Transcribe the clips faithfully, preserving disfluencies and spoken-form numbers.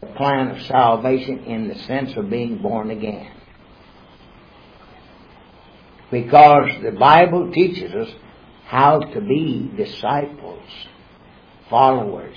the plan of salvation in the sense of being born again. Because the Bible teaches us how to be disciples, followers,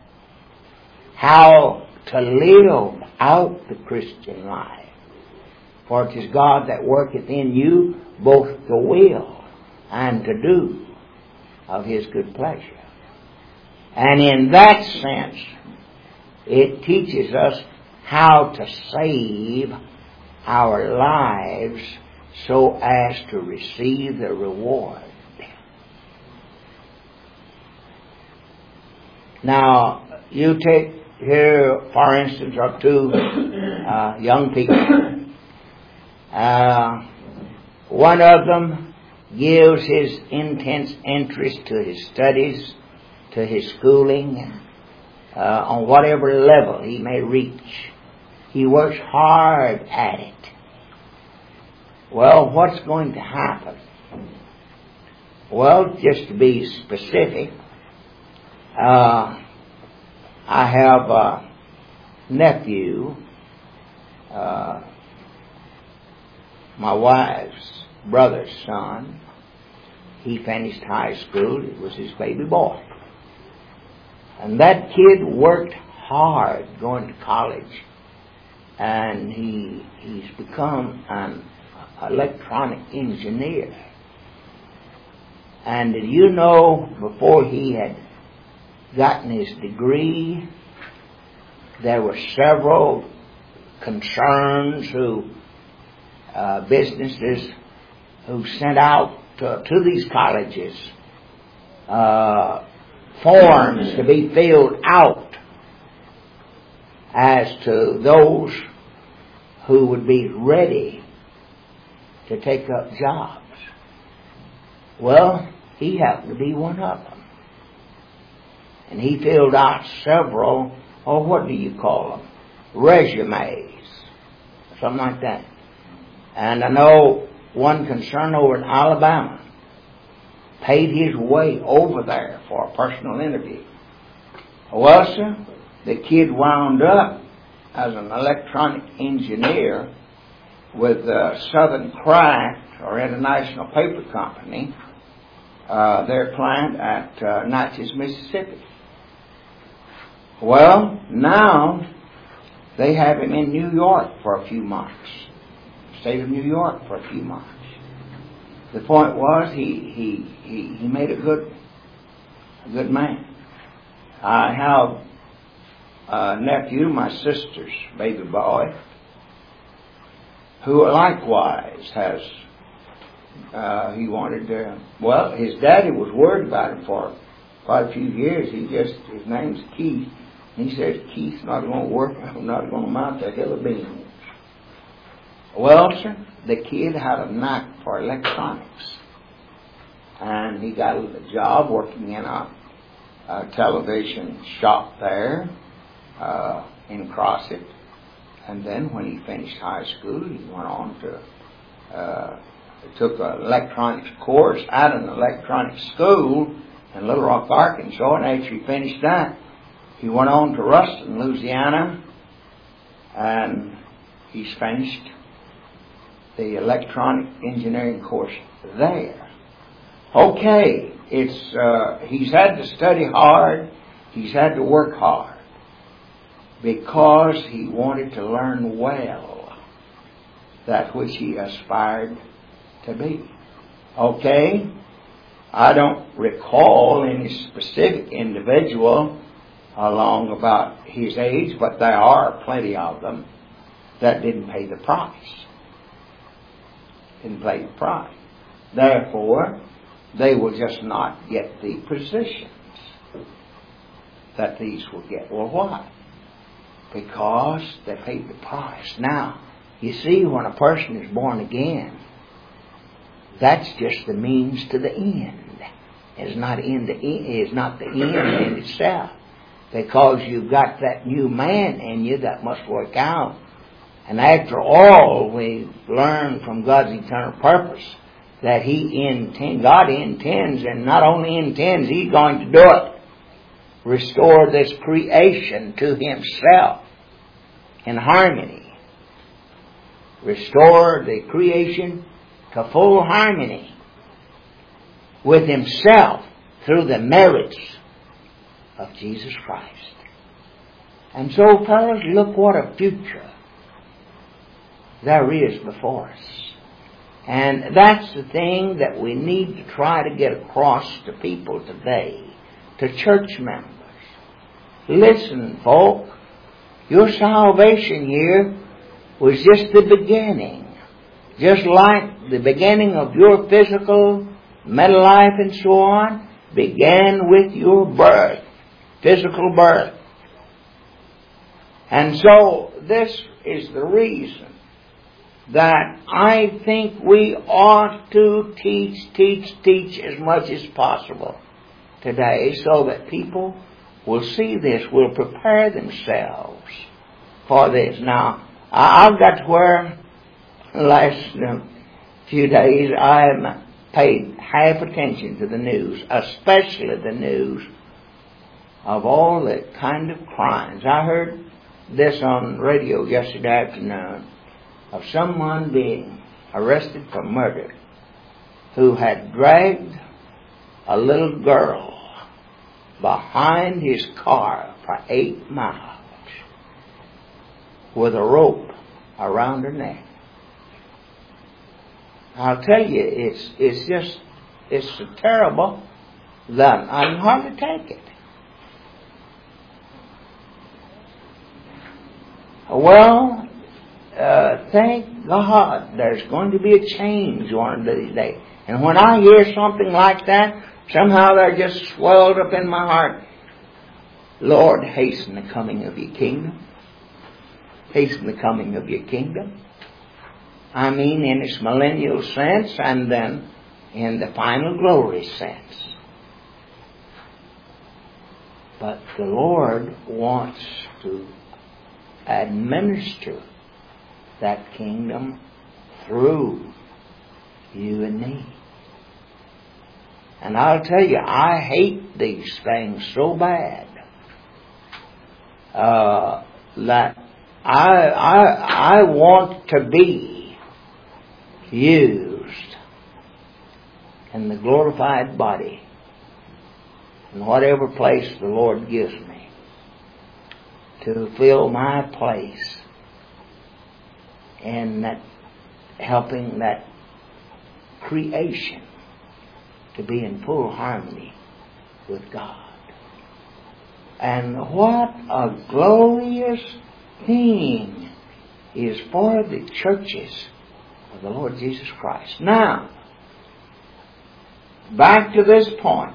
how to live out the Christian life. For it is God that worketh in you both to will and to do of His good pleasure. And in that sense, it teaches us how to save our lives so as to receive the reward. Now, you take here, for instance, of two uh, young people. Uh, one of them gives his intense interest to his studies, to his schooling, uh, on whatever level he may reach. He works hard at it. Well, what's going to happen? Well, just to be specific, uh, I have a nephew, uh, my wife's brother's son. He finished high school. It was his baby boy. And that kid worked hard going to college. And he he's become an electronic engineer. And did you know, before he had gotten his degree, there were several concerns who Uh, businesses who sent out to, to these colleges uh, forms to be filled out as to those who would be ready to take up jobs. Well, he happened to be one of them. And he filled out several, or what do you call them, resumes, something like that. And I know one concern over in Alabama paid his way over there for a personal interview. Well, sir, the kid wound up as an electronic engineer with uh, Southern Craft, or International Paper Company, uh, their plant at uh, Natchez, Mississippi. Well, now they have him in New York for a few months. State of New York for a few months. The point was he he he, he made a good a good man. I have a nephew, my sister's baby boy, who likewise has uh, he wanted to. Well, his daddy was worried about him for quite a few years. He just his name's Keith. He says Keith's not going to work. I'm not going to mount a hill of beans. Well, sir, the kid had a knack for electronics. And he got a job working in a, a television shop there uh, in Crossett. And then when he finished high school, he went on to, uh, took an electronics course at an electronics school in Little Rock, Arkansas. And after he finished that, he went on to Ruston, Louisiana. And he's finished the electronic engineering course there. Okay, it's uh, he's had to study hard, he's had to work hard, because he wanted to learn well that which he aspired to be. Okay, I don't recall any specific individual along about his age, but there are plenty of them that didn't pay the price. Didn't pay the price. Therefore, they will just not get the positions that these will get. Well, why? Because they paid the price. Now, you see, when a person is born again, that's just the means to the end. It's not in the it's not the end in itself, because you've got that new man in you that must work out. And after all, we learn from God's eternal purpose that He intend, God intends, and not only intends, He's going to do it. Restore this creation to Himself. in harmony. Restore the creation to full harmony with Himself through the merits of Jesus Christ. And so, fellas, look what a future there is before us. And that's the thing that we need to try to get across to people today, to church members. Listen, folk, your salvation here was just the beginning. Just like the beginning of your physical, mental life and so on began with your birth, physical birth. And so this is the reason that I think we ought to teach, teach, teach as much as possible today so that people will see this, will prepare themselves for this. Now, I've got to where the last few days I have paid half attention to the news, especially the news of all the kind of crimes. I heard this on radio yesterday afternoon of someone being arrested for murder who had dragged a little girl behind his car for eight miles with a rope around her neck. I'll tell you, it's it's just, it's so terrible that I can hardly take it. Well, uh, thank God there's going to be a change one of these days. And when I hear something like that, somehow they're just swelled up in my heart. Lord, hasten the coming of your kingdom. Hasten the coming of your kingdom. I mean in its millennial sense and then in the final glory sense. But the Lord wants to administer that kingdom through you and me. And I'll tell you, I hate these things so bad uh, that I, I, I want to be used in the glorified body in whatever place the Lord gives me to fill my place in that, helping that creation to be in full harmony with God. And what a glorious thing is for the churches of the Lord Jesus Christ. Now, back to this point.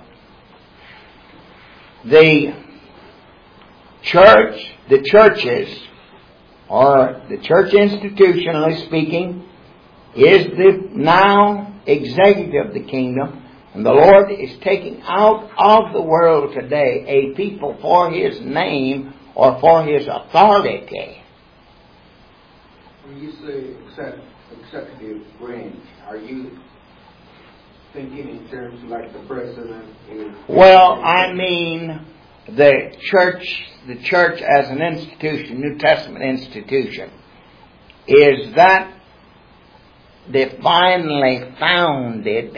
The church, the churches, or the church institutionally speaking, is the now executive of the kingdom. And the Lord is taking out of the world today a people for His name or for His authority. When you say exec, executive branch, are you thinking in terms like the president is... Well, I mean the church, the church as an institution, New Testament institution, is that divinely founded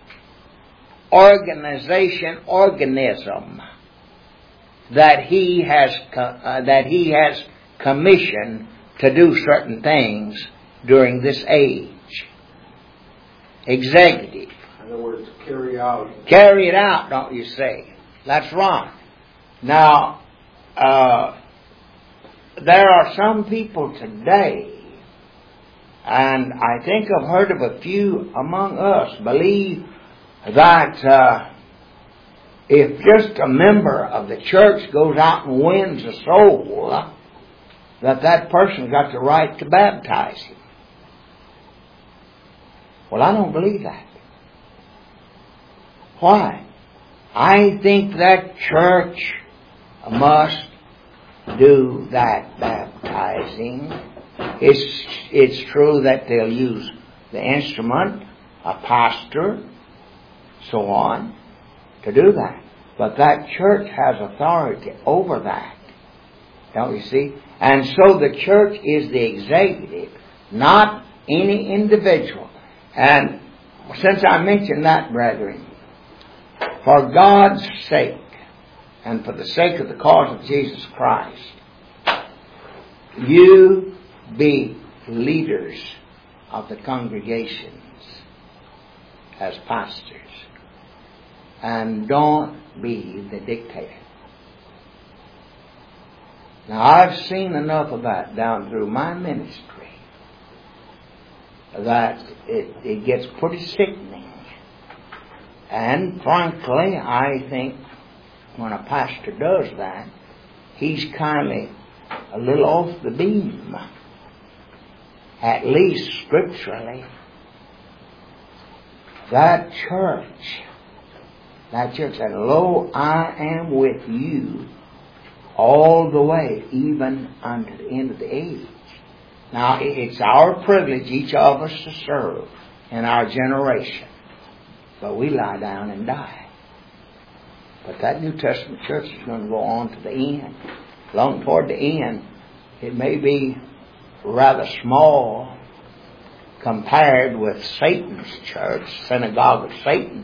organization, organism that he has uh, that he has commissioned to do certain things during this age. Executive. In other words, carry out. Carry it out, don't you say? That's right. Now, uh, there are some people today, and I think I've heard of a few among us, believe that uh, if just a member of the church goes out and wins a soul, that that person got the right to baptize him. Well, I don't believe that. Why? I think that church must do that baptizing. It's, it's true that they'll use the instrument, a pastor, so on, to do that. But that church has authority over that. Don't you see? And so the church is the executive, not any individual. And since I mentioned that, brethren, for God's sake, and for the sake of the cause of Jesus Christ, you be leaders of the congregations as pastors. And don't be the dictator. Now, I've seen enough of that down through my ministry that it, it gets pretty sickening. And frankly, I think when a pastor does that, he's kind of a little off the beam, at least scripturally. That church, that church said, "Lo, I am with you all the way, even unto the end of the age." Now, it's our privilege, each of us, to serve in our generation. But we lie down and die. But that New Testament church is going to go on to the end. Long toward the end, it may be rather small compared with Satan's church, synagogue of Satan.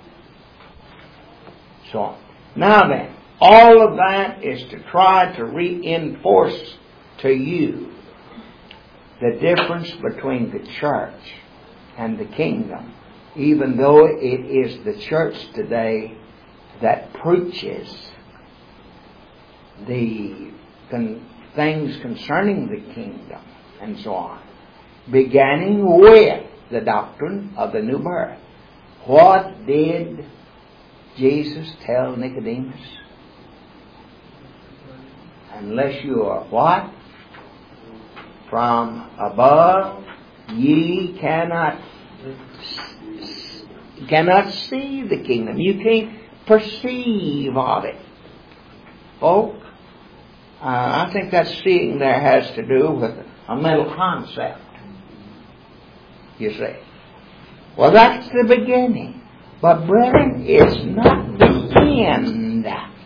So, now then, all of that is to try to reinforce to you the difference between the church and the kingdom, even though it is the church today that preaches the con- things concerning the kingdom and so on, beginning with the doctrine of the new birth. What did Jesus tell Nicodemus? Unless you are what? From above, ye cannot cannot see the kingdom. You can't perceive of it. Folk, uh, I think that seeing there has to do with a mental concept. You see. Well, that's the beginning. But brethren, it's not the end.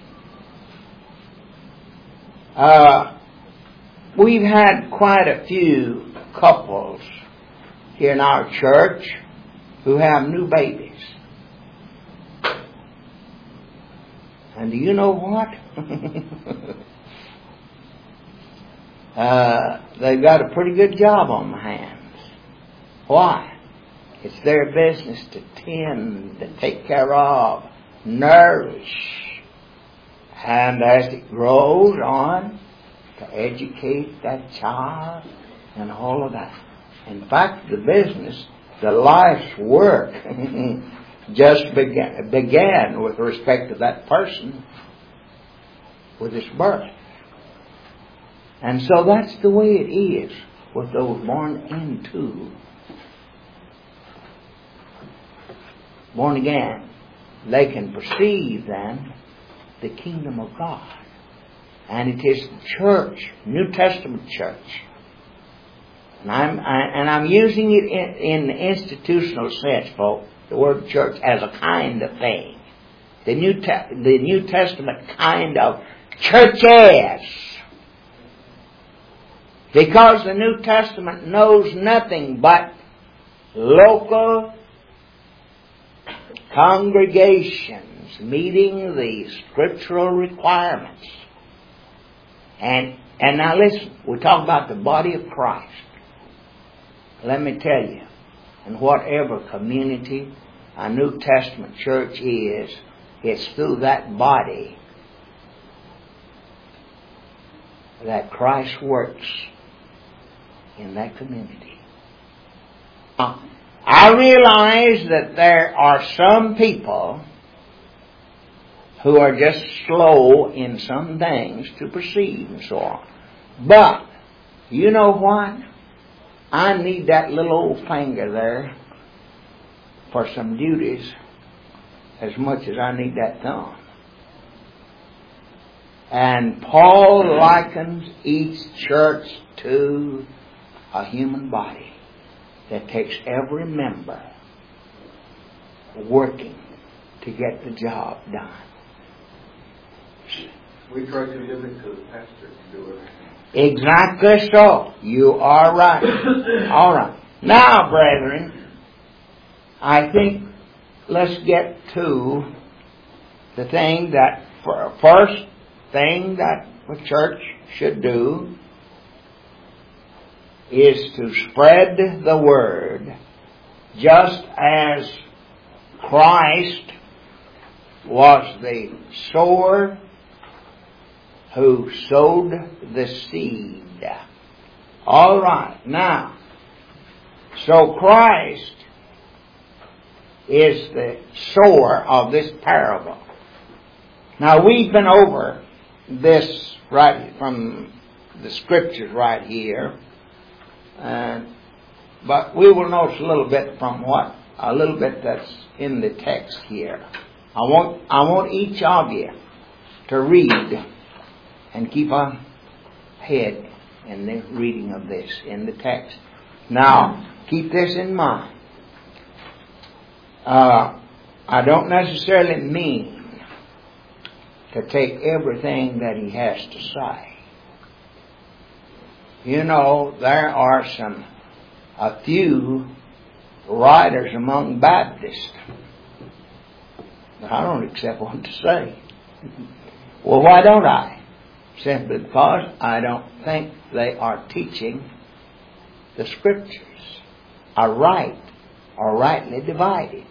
Uh, we've had quite a few couples here in our church who have new babies. And do you know what? uh, they've got a pretty good job on their hands. Why? It's their business to tend, to take care of, nourish, and as it grows on, to educate that child and all of that. In fact, the business, the life's work, just began, began with respect to that person with his birth. And so that's the way it is with those born into, born again. They can perceive then the kingdom of God. And it is the church, New Testament church. And I'm, I, and I'm using it in, in the institutional sense, folks, the word church, as a kind of thing. The New, Te- the New Testament kind of churches. Because the New Testament knows nothing but local congregations meeting the scriptural requirements. And and now listen, we talk about the body of Christ. Let me tell you, in whatever community a New Testament church is, it's through that body that Christ works in that community. Now, I realize that there are some people who are just slow in some things to perceive and so on. But, you know what? I need that little old finger there for some duties as much as I need that thumb. And Paul likens each church to a human body that takes every member working to get the job done. We try to limit to the pastor to do it. Exactly so. You are right. All right. Now, brethren, I think let's get to the thing that, first thing that the church should do is to spread the word, just as Christ was the sower who sowed the seed. All right. Now, so Christ is the sower of this parable. Now, we've been over this right from the scriptures right here, uh, but we will notice a little bit from what a little bit that's in the text here. I want I want each of you to read and keep a head in the reading of this in the text. Now, keep this in mind. Uh, I don't necessarily mean to take everything that he has to say. You know, there are some, a few writers among Baptists that I don't accept what to say. Well, why don't I? Simply because I don't think they are teaching the scriptures are right or rightly divided.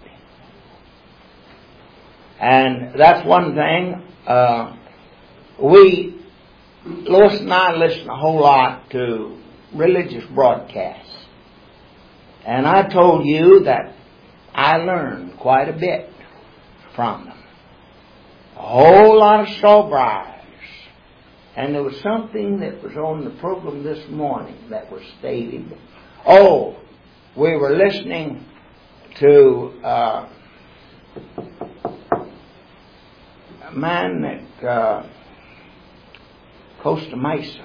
And that's one thing. Uh, we, Lois and I listen a whole lot to religious broadcasts. And I told you that I learned quite a bit from them. A whole lot of strawberries. And there was something that was on the program this morning that was stated. Oh, we were listening to uh, a man at uh, Costa Mesa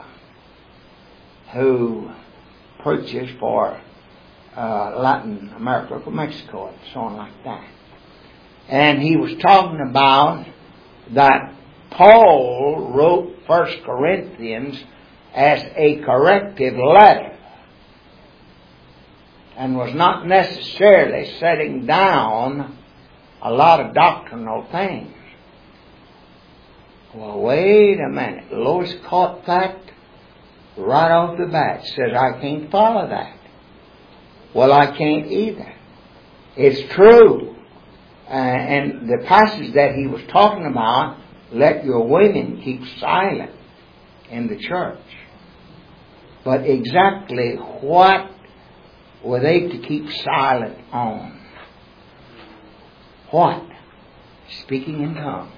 who preaches for uh, Latin America, for Mexico, and so on like that. And he was talking about that Paul wrote First Corinthians as a corrective letter and was not necessarily setting down a lot of doctrinal things. Well, wait a minute. Lois caught that right off the bat. Says, I can't follow that. Well, I can't either. It's true. Uh, and the passage that he was talking about, let your women keep silent in the church. But exactly what were they to keep silent on? What? Speaking in tongues.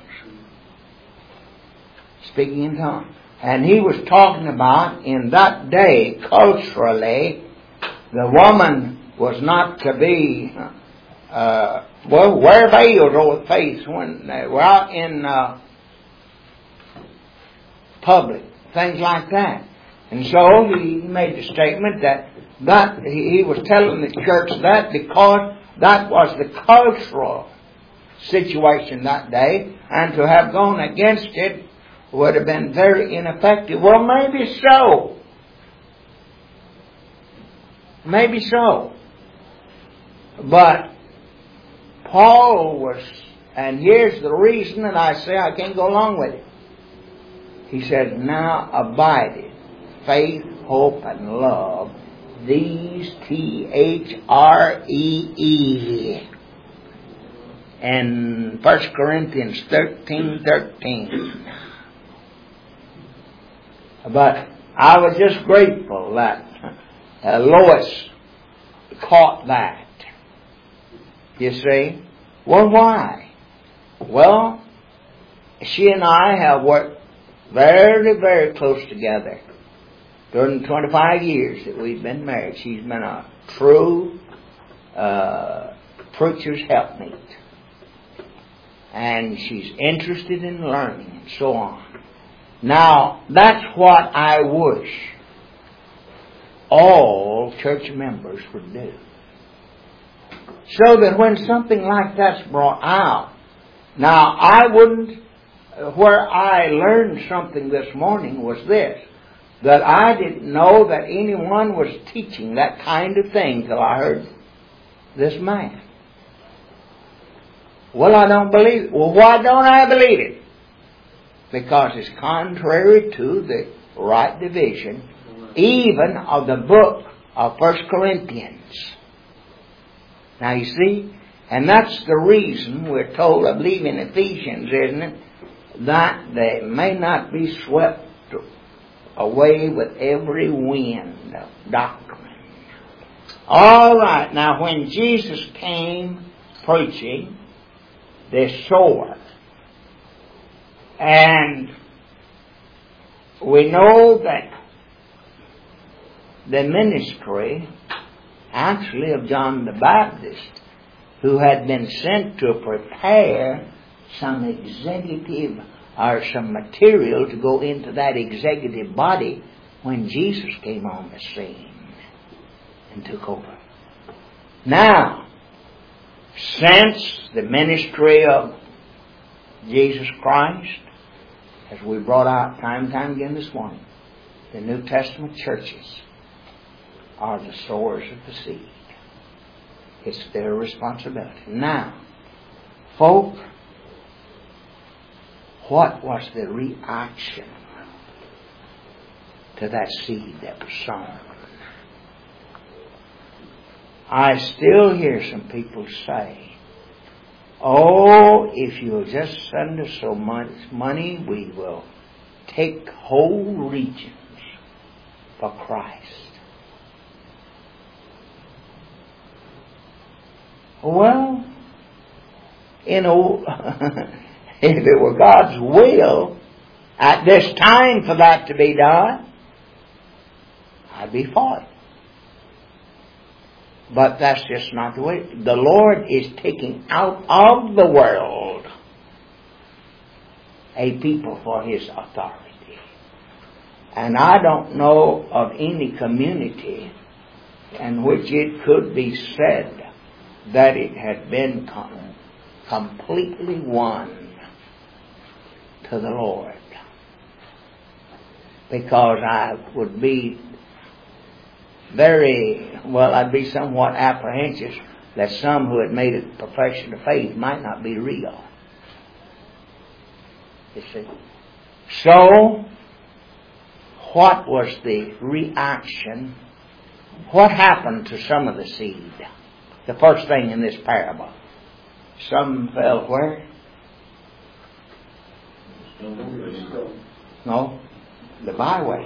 Speaking in tongues. And he was talking about in that day, culturally, the woman was not to be, uh, well, wear veils over the face when they were out in uh, public, things like that. And so he made the statement that that he, he was telling the church that because that was the cultural situation that day, and to have gone against it would have been very ineffective. Well, maybe so. Maybe so. But Paul was, and here's the reason that I say I can't go along with it. He says, now abideth faith, hope, and love, these T H R E E. And First Corinthians thirteen thirteen. But I was just grateful that uh, Lois caught that. You see? Well, why? Well, she and I have worked very, very close together during the twenty-five years that we've been married. She's been a true uh, preacher's helpmeet. And she's interested in learning and so on. Now, that's what I wish all church members would do. So that when something like that's brought out, now I wouldn't where I learned something this morning was this, that I didn't know that anyone was teaching that kind of thing till I heard this man. Well, I don't believe it. Well, why don't I believe it? Because it's contrary to the right division, even of the book of First Corinthians. Now you see, and that's the reason we're told, I believe in Ephesians, isn't it, that they may not be swept away with every wind of doctrine. All right, now when Jesus came preaching the sword, and we know that the ministry actually of John the Baptist, who had been sent to prepare some executive or some material to go into that executive body when Jesus came on the scene and took over. Now, since the ministry of Jesus Christ, as we brought out time and time again this morning, the New Testament churches are the sowers of the seed. It's their responsibility. Now, folk, what was the reaction to that seed that was sown? I still hear some people say, oh, if you'll just send us so much money, we will take whole regions for Christ. Well, you know, if it were God's will at this time for that to be done, I'd be for it. But that's just not the way. The Lord is taking out of the world a people for His authority. And I don't know of any community in which it could be said that it had been com- completely won to the Lord. Because I would be very, well, I'd be somewhat apprehensive that some who had made a profession of faith might not be real. You see. So, what was the reaction? What happened to some of the seed? The first thing in this parable. Some fell where? No, the byway.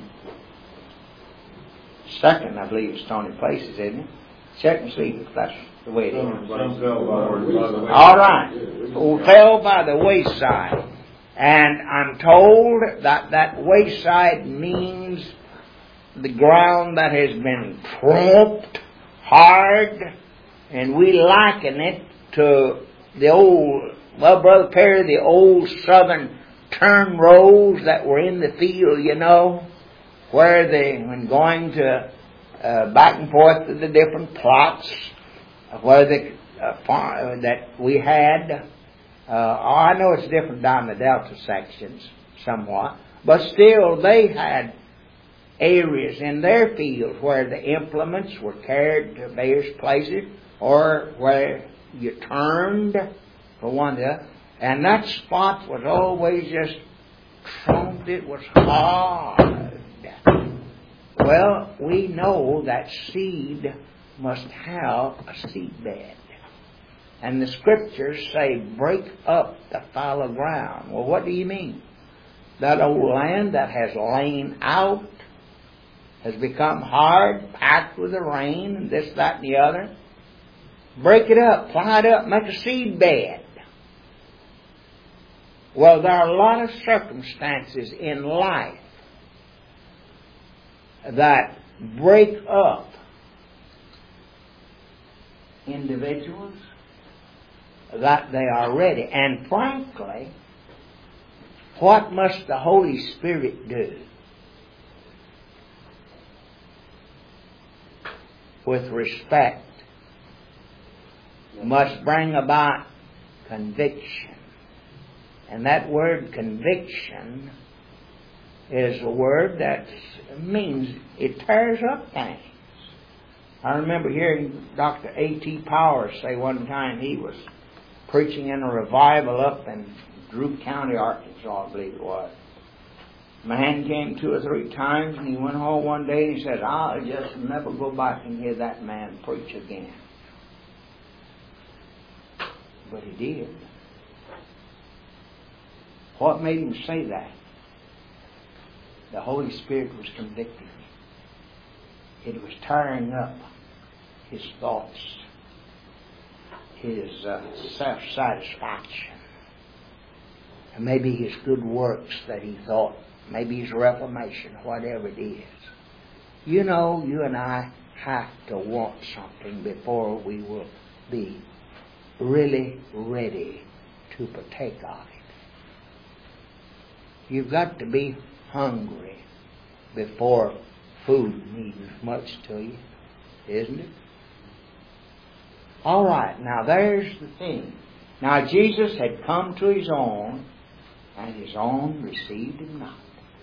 Second, I believe, is stony places, isn't it? Check and see if that's the way it is. Some fell by the wayside. All right. Who fell by the wayside. And I'm told that that wayside means the ground that has been trampled hard, and we liken it to the old, well, Brother Perry, the old southern turn rows that were in the field, you know, where they, when going to uh, back and forth to the different plots, where the uh, farm that we had. Uh, I know it's different down the Delta sections somewhat, but still they had areas in their fields where the implements were carried to various places, or where you turned for one to the other. And that spot was always just trumped. It was hard. Well, we know that seed must have a seed bed. And the Scriptures say, break up the fallow ground. Well, what do you mean? That old land that has lain out, has become hard, packed with the rain, and this, that, and the other. Break it up, ply it up, make a seed bed. Well, there are a lot of circumstances in life that break up individuals, that they are ready. And frankly, what must the Holy Spirit do with respect? Must bring about conviction And that word conviction is a word that means it tears up things. I remember hearing Doctor A T Powers say one time he was preaching in a revival up in Drew County, Arkansas, I believe it was. Man came two or three times, and he went home one day and he said, I'll just never go back and hear that man preach again. But he did. What made him say that? The Holy Spirit was convicting him. It was tearing up his thoughts, his uh, self-satisfaction, and maybe his good works that he thought, maybe his reformation, whatever it is. You know, you and I have to want something before we will be really ready to partake of it. You've got to be hungry before food means much to you, isn't it? All right, now there's the thing. Now Jesus had come to his own, and his own received him not.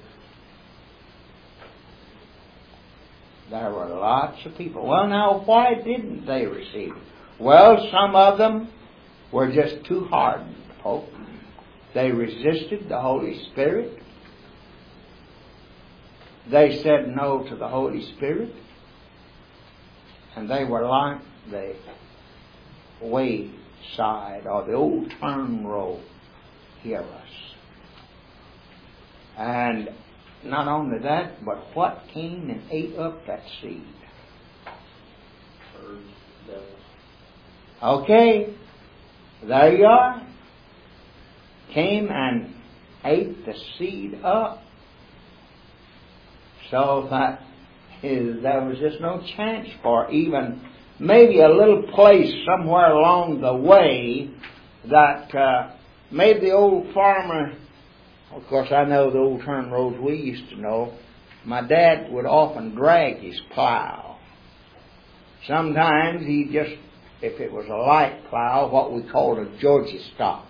There were lots of people. Well, now, why didn't they receive him? Well, some of them were just too hardened folk. They resisted the Holy Spirit. They said no to the Holy Spirit. And they were like the wayside or the old turn road hearers. And not only that, but what came and ate up that seed? Okay, there you are. Came and ate the seed up. So that is, there was just no chance for even maybe a little place somewhere along the way that uh, maybe the old farmer, of course I know the old turn roads we used to know, my dad would often drag his plow. Sometimes he just, if it was a light plow, what we called a Georgia stock.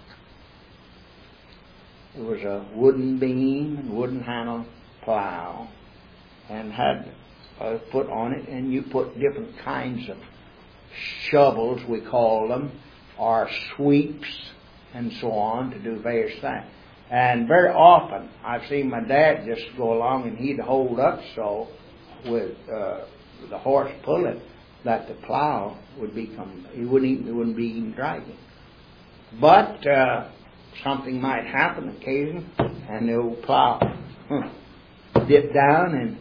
It was a wooden beam and wooden handle plow, and had a foot on it, and you put different kinds of shovels, we call them, or sweeps, and so on, to do various things. And very often, I've seen my dad just go along, and he'd hold up so with uh, the horse pulling that the plow would become, he wouldn't even, it wouldn't be even dragging. But uh, something might happen occasionally, and the old plow huh, dip down and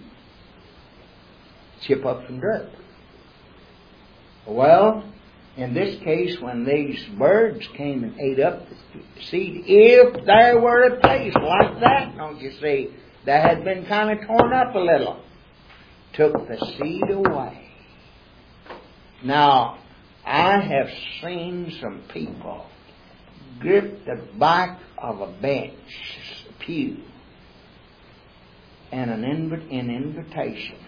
chip up some dirt. Well, in this case, when these birds came and ate up the seed, if there were a place like that, don't you see, that had been kind of torn up a little, took the seed away. Now, I have seen some people grip the back of a bench, a pew, and an inv- in invitations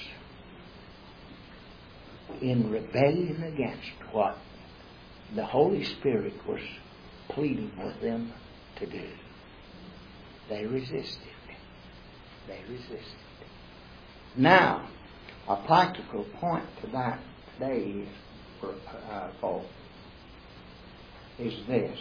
in rebellion against what the Holy Spirit was pleading with them to do. They resisted. They resisted. Now, a practical point to that today, uh, folks, is this.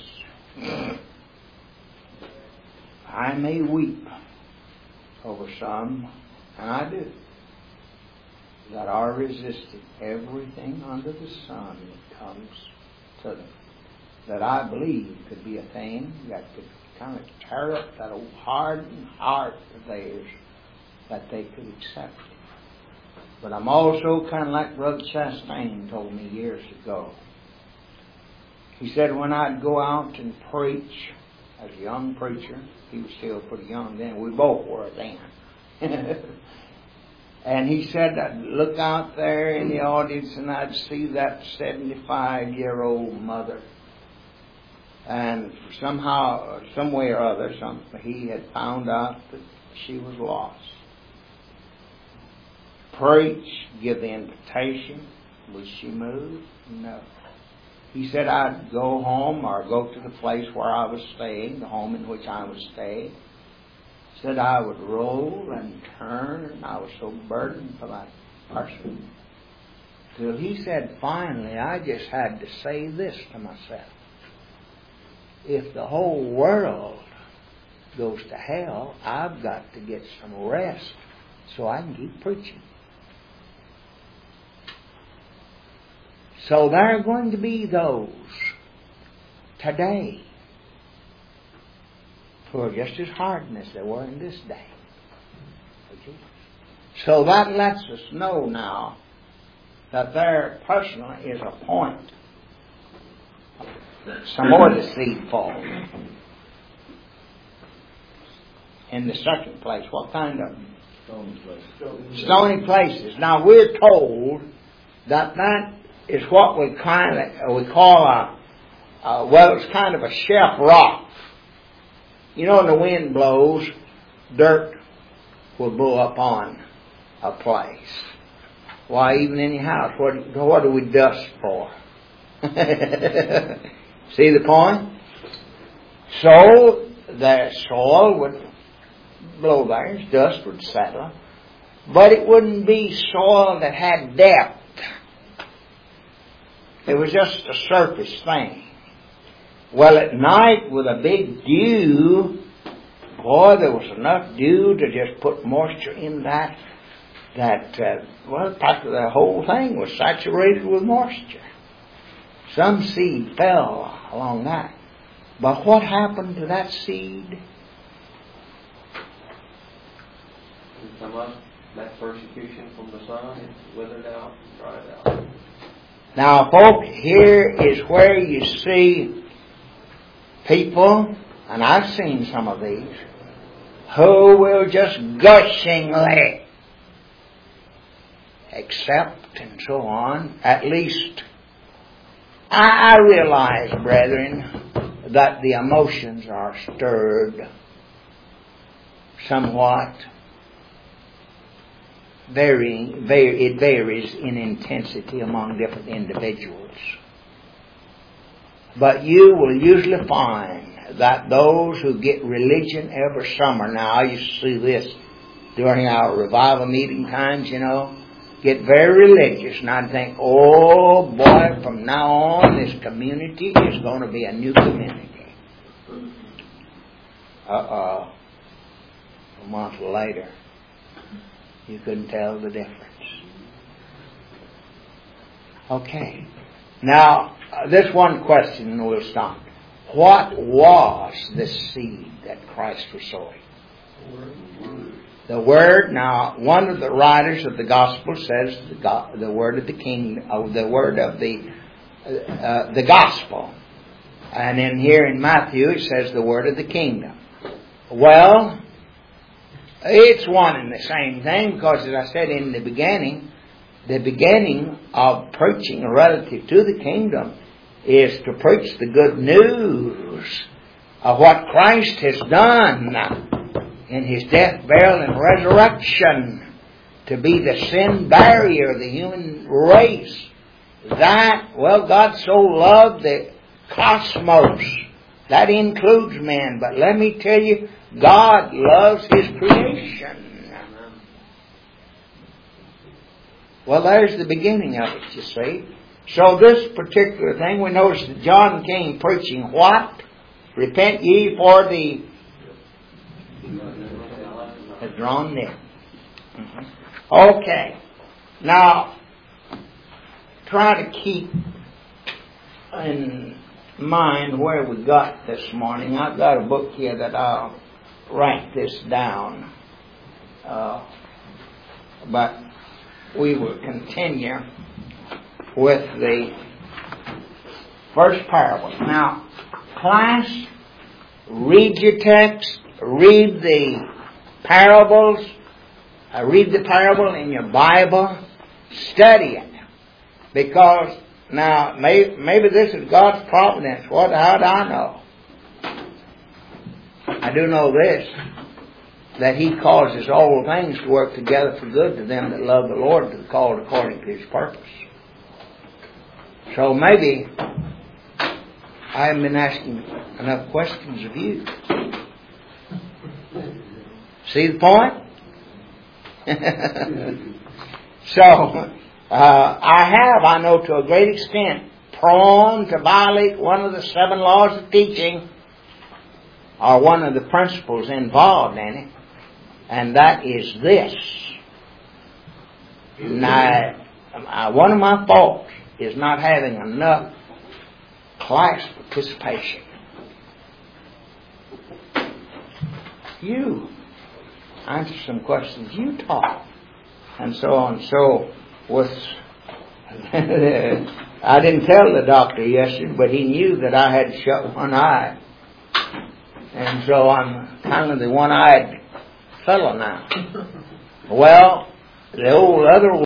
I may weep over some, and I do, that are resisting everything under the sun that comes to them, that I believe could be a thing that could kind of tear up that old hardened heart of theirs, that they could accept it. But I'm also kind of like Brother Chastain told me years ago. He said when I'd go out and preach as a young preacher, he was still pretty young then, we both were then. And he said I'd look out there in the audience and I'd see that seventy-five-year-old mother. And somehow, some way or other, some, he had found out that she was lost. Preach, give the invitation. Would she move? No. He said I'd go home or go to the place where I was staying, the home in which I was staying. He said I would roll and turn, and I was so burdened for that person. Till he said finally, I just had to say this to myself. If the whole world goes to hell, I've got to get some rest so I can keep preaching. So there are going to be those today who are just as hardened as they were in this day. So that lets us know now that there personally is a point. Some more of the seed falls. In the second place, what kind of Stony place. stony places? Now we're told that that is what we kind of we call a, a well, it's kind of a shelf rock. You know, when the wind blows, dirt will blow up on a place. Why, even in your house, what what do we dust for? See the point? So the soil would blow there, dust would settle, but it wouldn't be soil that had depth. It was just a surface thing. Well, at night with a big dew, boy, there was enough dew to just put moisture in that, that, uh, well, practically the whole thing was saturated with moisture. Some seed fell along that. But what happened to that seed? Come up, that persecution from the sun, it's withered out and dried out. Now, folks, here is where you see people, and I've seen some of these, who will just gushingly accept and so on. At least, I, I realize, brethren, that the emotions are stirred somewhat. Varying, vary, it varies in intensity among different individuals. But you will usually find that those who get religion every summer, now I used to see this during our revival meeting times, you know, get very religious, and I'd think, oh boy, from now on this community is going to be a new community. Uh-oh. A month later, you couldn't tell the difference. Okay. Now, uh, this one question and we'll stop. What was this seed that Christ was sowing? The Word. Now, one of the writers of the Gospel says the, go- the Word of the King, uh, the Word of the uh, the Gospel. And then here in Matthew it says the Word of the Kingdom. Well, it's one and the same thing, because as I said in the beginning, the beginning of preaching relative to the kingdom is to preach the good news of what Christ has done in His death, burial, and resurrection to be the sin barrier of the human race. That, well, God so loved the cosmos. That includes man. But let me tell you, God loves His creation. Well, there's the beginning of it, you see. So this particular thing, we notice that John came preaching what? Repent ye, for the has drawn near. Mm-hmm. Okay. Now, try to keep in mind where we got this morning. I've got a book here that I'll write this down. Uh, but we will continue with the first parable. Now, class, read your text, read the parables, uh, read the parable in your Bible, study it. Because, now, may, maybe this is God's providence. What, how do I know? I do know this, that He causes all things to work together for good to them that love the Lord, to be called according to His purpose. So maybe I haven't been asking enough questions of you. See the point? So, uh, I have, I know to a great extent, prone to violate one of the seven laws of teaching, or one of the principles involved in it, and that is this. Now, uh, one of my faults is not having enough class participation. You answer some questions, you talk, and so on. So, with I didn't tell the doctor yesterday, but he knew that I had to shut one eye, and so I'm kind of the one-eyed fellow now. Well, the old other